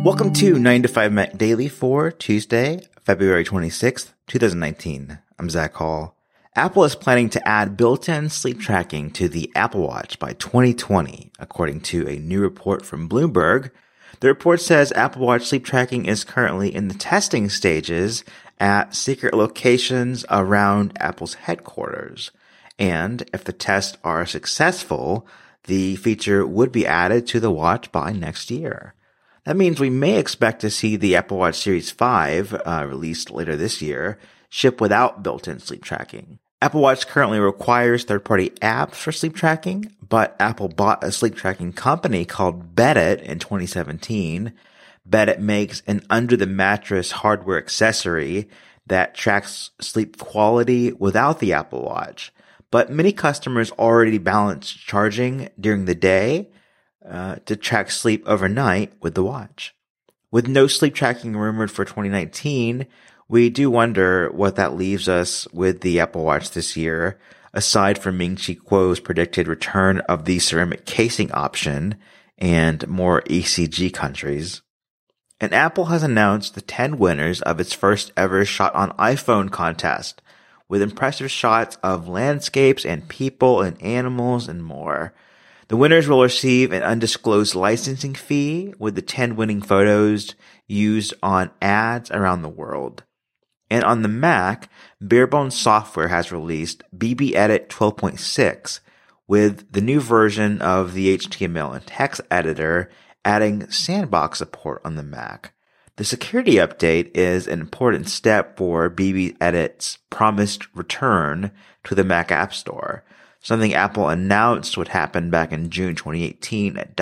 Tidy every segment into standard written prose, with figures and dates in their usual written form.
Welcome to 9 to 5 Mac Daily for Tuesday, February 26th, 2019. I'm Zach Hall. Apple is planning to add built-in sleep tracking to the Apple Watch by 2020, according to a new report from Bloomberg. The report says Apple Watch sleep tracking is currently in the testing stages at secret locations around Apple's headquarters. And if the tests are successful, the feature would be added to the watch by next year. That means we may expect to see the Apple Watch Series 5, released later this year, ship without built-in sleep tracking. Apple Watch currently requires third-party apps for sleep tracking, but Apple bought a sleep tracking company called Beddit in 2017. Beddit makes an under-the-mattress hardware accessory that tracks sleep quality without the Apple Watch. But many customers already balance charging during the day to track sleep overnight with the watch. With no sleep tracking rumored for 2019, we do wonder what that leaves us with the Apple Watch this year, aside from Ming-Chi Kuo's predicted return of the ceramic casing option and more ECG countries. And Apple has announced the 10 winners of its first ever Shot on iPhone contest, with impressive shots of landscapes and people and animals and more. The winners will receive an undisclosed licensing fee, with the 10 winning photos used on ads around the world. And on the Mac, Barebones Software has released BBEdit 12.6, with the new version of the HTML and text editor adding sandbox support on the Mac. The security update is an important step for BBEdit's promised return to the Mac App Store, something Apple announced would happen back in June 2018 at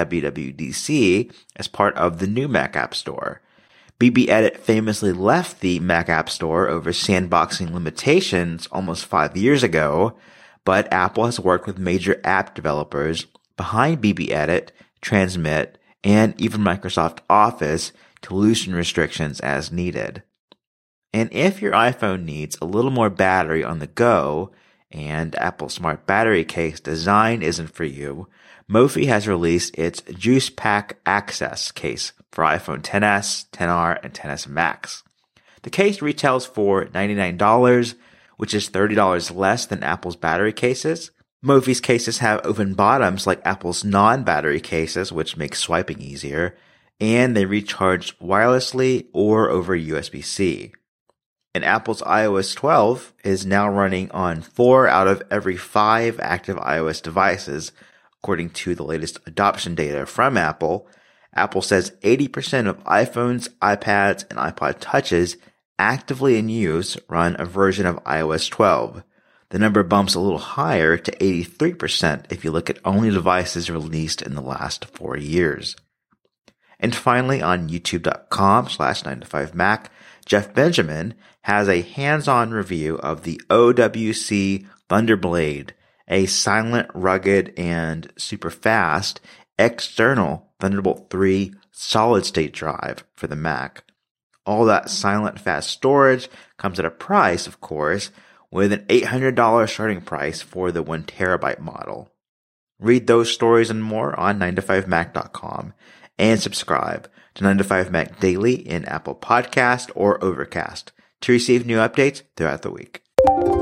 WWDC as part of the new Mac App Store. BBEdit famously left the Mac App Store over sandboxing limitations almost 5 years ago, but Apple has worked with major app developers behind BBEdit, Transmit, and even Microsoft Office to loosen restrictions as needed. And if your iPhone needs a little more battery on the go, and Apple's smart battery case design isn't for you, Mophie has released its Juice Pack Access case for iPhone XS, XR, and XS Max. The case retails for $99, which is $30 less than Apple's battery cases. Mophie's cases have open bottoms like Apple's non-battery cases, which makes swiping easier, and they recharge wirelessly or over USB-C. And Apple's iOS 12 is now running on 4 out of every 5 active iOS devices, according to the latest adoption data from Apple. Apple says 80% of iPhones, iPads, and iPod Touches actively in use run a version of iOS 12. The number bumps a little higher to 83% if you look at only devices released in the last 4 years. And finally, on youtube.com/9to5mac, Jeff Benjamin has a hands-on review of the OWC Thunderblade, a silent, rugged, and super fast external Thunderbolt 3 solid-state drive for the Mac. All that silent, fast storage comes at a price, of course, with an $800 starting price for the 1TB model. Read those stories and more on 9to5mac.com and subscribe to 9 to 5 Mac Daily in Apple Podcast or Overcast to receive new updates throughout the week.